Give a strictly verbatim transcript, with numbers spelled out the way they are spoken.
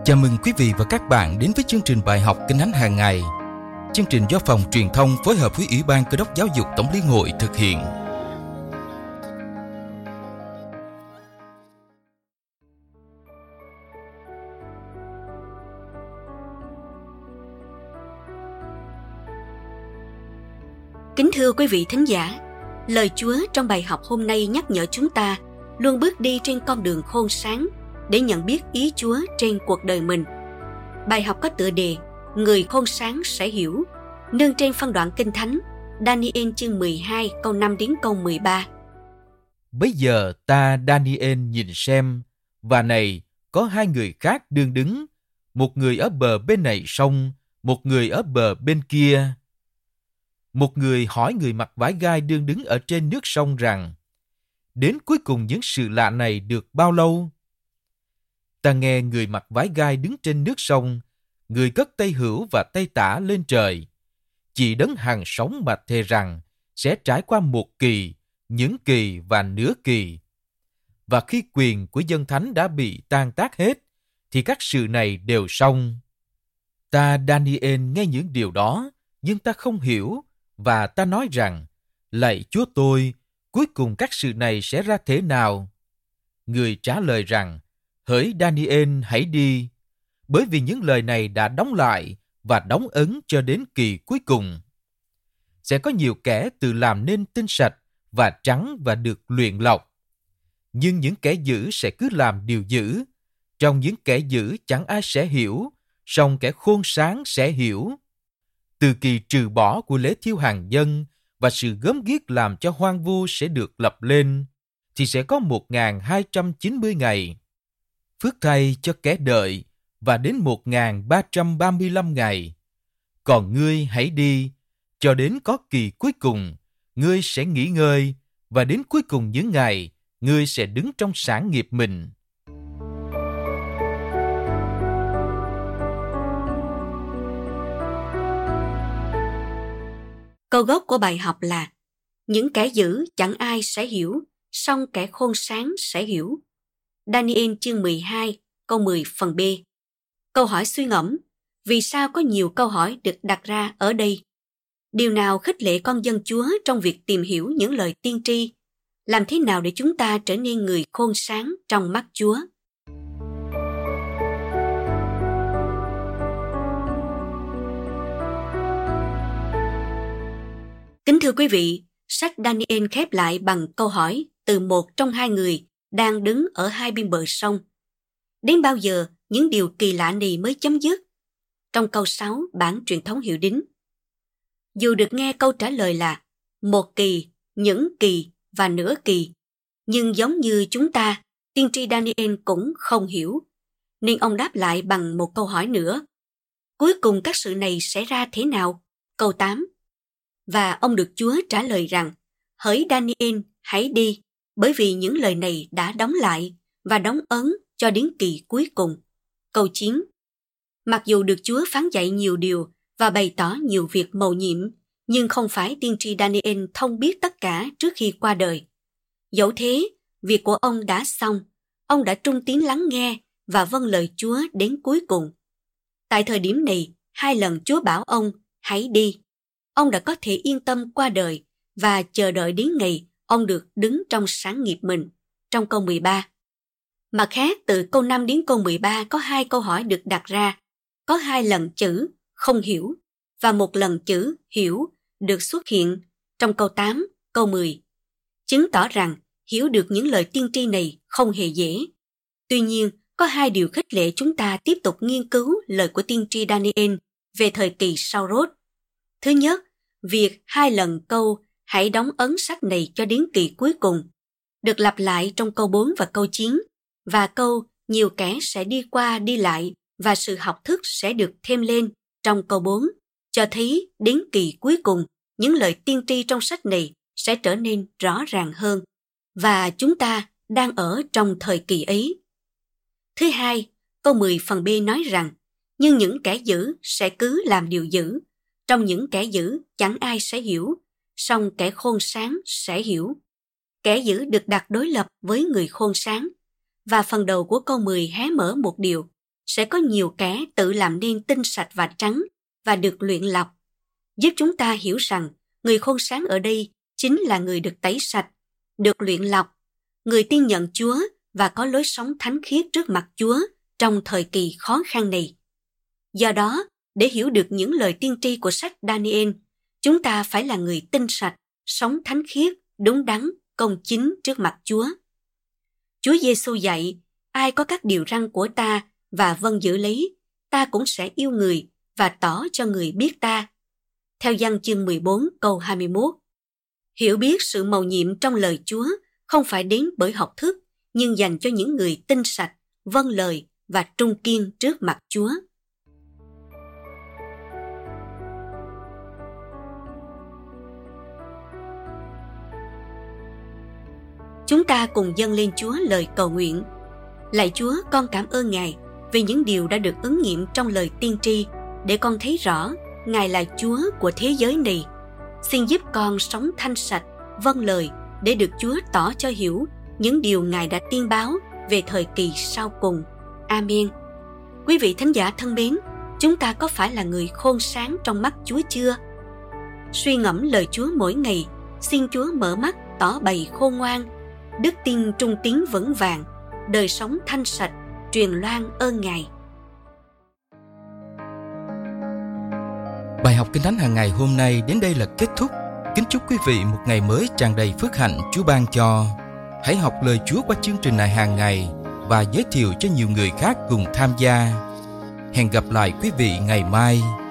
Chào mừng quý vị và các bạn đến với chương trình bài học Kinh Thánh hàng ngày. Chương trình do Phòng Truyền thông phối hợp với Ủy ban Cơ đốc Giáo dục Tổng Liên hội thực hiện. Kính thưa quý vị thính giả, lời Chúa trong bài học hôm nay nhắc nhở chúng ta luôn bước đi trên con đường khôn sáng để nhận biết ý Chúa trên cuộc đời mình. Bài học có tựa đề Người khôn sáng sẽ hiểu, nương trên phân đoạn Kinh Thánh Daniel chương mười hai câu năm đến câu mười ba. Bấy giờ ta Daniel nhìn xem, và này, có hai người khác đương đứng, một người ở bờ bên này sông, một người ở bờ bên kia. Một người hỏi người mặc vải gai đương đứng ở trên nước sông rằng, đến cuối cùng những sự lạ này được bao lâu? Ta nghe người mặc vải gai đứng trên nước sông, người cất tay hữu và tay tả lên trời, chỉ đấng hàng sống mà thề rằng sẽ trải qua một kỳ, những kỳ và nửa kỳ. Và khi quyền của dân thánh đã bị tan tác hết, thì các sự này đều xong. Ta Daniel nghe những điều đó, nhưng ta không hiểu, và ta nói rằng, lạy Chúa tôi, cuối cùng các sự này sẽ ra thế nào? Người trả lời rằng, hỡi Daniel hãy đi, bởi vì những lời này đã đóng lại và đóng ấn cho đến kỳ cuối cùng. Sẽ có nhiều kẻ tự làm nên tinh sạch và trắng và được luyện lọc. Nhưng những kẻ dữ sẽ cứ làm điều dữ. Trong những kẻ dữ chẳng ai sẽ hiểu, song kẻ khôn sáng sẽ hiểu. Từ kỳ trừ bỏ của lễ thiêu hàng dân và sự gớm ghiếc làm cho hoang vu sẽ được lập lên, thì sẽ có một nghìn hai trăm chín mươi ngày. Phước thay cho kẻ đợi, và đến một nghìn ba trăm ba mươi lăm ngày. Còn ngươi hãy đi, cho đến có kỳ cuối cùng, ngươi sẽ nghỉ ngơi, và đến cuối cùng những ngày, ngươi sẽ đứng trong sản nghiệp mình. Câu gốc của bài học là những kẻ dữ chẳng ai sẽ hiểu, song kẻ khôn sáng sẽ hiểu. Daniel chương mười hai, câu mười phần B. Câu hỏi suy ngẫm, vì sao có nhiều câu hỏi được đặt ra ở đây? Điều nào khích lệ con dân Chúa trong việc tìm hiểu những lời tiên tri? Làm thế nào để chúng ta trở nên người khôn sáng trong mắt Chúa? Kính thưa quý vị, sách Daniel khép lại bằng câu hỏi từ một trong hai người đang đứng ở hai bên bờ sông. Đến bao giờ những điều kỳ lạ này mới chấm dứt? Trong câu sáu, bản truyền thống hiệu đính. Dù được nghe câu trả lời là một kỳ, những kỳ và nửa kỳ, nhưng giống như chúng ta, tiên tri Daniel cũng không hiểu, nên ông đáp lại bằng một câu hỏi nữa. Cuối cùng các sự này sẽ ra thế nào? Câu tám. Và ông được Chúa trả lời rằng, hỡi Daniel, hãy đi, bởi vì những lời này đã đóng lại và đóng ấn cho đến kỳ cuối cùng. Câu chín. Mặc dù được Chúa phán dạy nhiều điều và bày tỏ nhiều việc mầu nhiệm, nhưng không phải tiên tri Daniel thông biết tất cả trước khi qua đời. Dẫu thế, việc của ông đã xong, ông đã trung tín lắng nghe và vâng lời Chúa đến cuối cùng. Tại thời điểm này, hai lần Chúa bảo ông, hãy đi. Ông đã có thể yên tâm qua đời và chờ đợi đến ngày ông được đứng trong sản nghiệp mình, trong câu mười ba. Mặt khác, từ câu năm đến câu mười ba có hai câu hỏi được đặt ra. Có hai lần chữ không hiểu và một lần chữ hiểu được xuất hiện trong câu tám, câu mười. Chứng tỏ rằng hiểu được những lời tiên tri này không hề dễ. Tuy nhiên, có hai điều khích lệ chúng ta tiếp tục nghiên cứu lời của tiên tri Daniel về thời kỳ sau rốt. Thứ nhất, việc hai lần câu hãy đóng ấn sách này cho đến kỳ cuối cùng được lặp lại trong câu bốn và câu chín, và câu nhiều kẻ sẽ đi qua đi lại và sự học thức sẽ được thêm lên trong câu bốn, cho thấy đến kỳ cuối cùng, những lời tiên tri trong sách này sẽ trở nên rõ ràng hơn, và chúng ta đang ở trong thời kỳ ấy. Thứ hai, câu mười phần B nói rằng, nhưng những kẻ dữ sẽ cứ làm điều dữ. Trong những kẻ dữ chẳng ai sẽ hiểu, song kẻ khôn sáng sẽ hiểu. Kẻ dữ được đặt đối lập với người khôn sáng, và phần đầu của câu mười hé mở một điều, sẽ có nhiều kẻ tự làm nên tinh sạch và trắng và được luyện lọc, giúp chúng ta hiểu rằng người khôn sáng ở đây chính là người được tẩy sạch, được luyện lọc, người tin nhận Chúa và có lối sống thánh khiết trước mặt Chúa trong thời kỳ khó khăn này. Do đó, để hiểu được những lời tiên tri của sách Daniel, chúng ta phải là người tinh sạch, sống thánh khiết, đúng đắn, công chính trước mặt Chúa. Chúa Giêsu dạy, ai có các điều răn của ta và vâng giữ lấy, ta cũng sẽ yêu người và tỏ cho người biết ta. Theo Giăng chương mười bốn câu hai mươi mốt. Hiểu biết sự mầu nhiệm trong lời Chúa không phải đến bởi học thức, nhưng dành cho những người tinh sạch, vâng lời và trung kiên trước mặt Chúa. Chúng ta cùng dâng lên Chúa lời cầu nguyện. Lạy Chúa, con cảm ơn Ngài vì những điều đã được ứng nghiệm trong lời tiên tri, để con thấy rõ Ngài là Chúa của thế giới này. Xin giúp con sống thanh sạch, vâng lời, để được Chúa tỏ cho hiểu những điều Ngài đã tiên báo về thời kỳ sau cùng. Amen. Quý vị thính giả thân mến, chúng ta có phải là người khôn sáng trong mắt Chúa chưa? Suy ngẫm lời Chúa mỗi ngày, xin Chúa mở mắt tỏ bày khôn ngoan, đức tin trung tín vững vàng, đời sống thanh sạch, truyền loan ơn Ngài. Bài học Kinh Thánh hàng ngày hôm nay đến đây là kết thúc. Kính chúc quý vị một ngày mới tràn đầy phước hạnh Chúa ban cho. Hãy học lời Chúa qua chương trình này hàng ngày và giới thiệu cho nhiều người khác cùng tham gia. Hẹn gặp lại quý vị ngày mai.